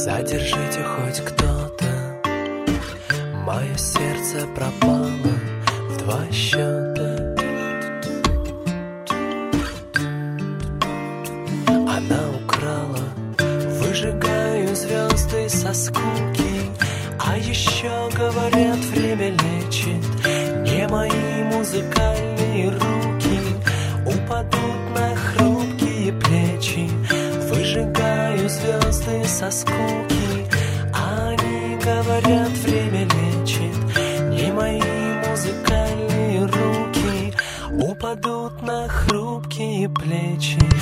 Задержите хоть кто-то, мое сердце пропало в 2 счета. Она украла, выжигаю звезды со скуки. А еще говорят, время лечит, не мои музыкальные руки упадут на хрупкие плечи. Выжигаю звезды со скуки. Они говорят, время лечит, не мои музыкальные руки упадут на хрупкие плечи.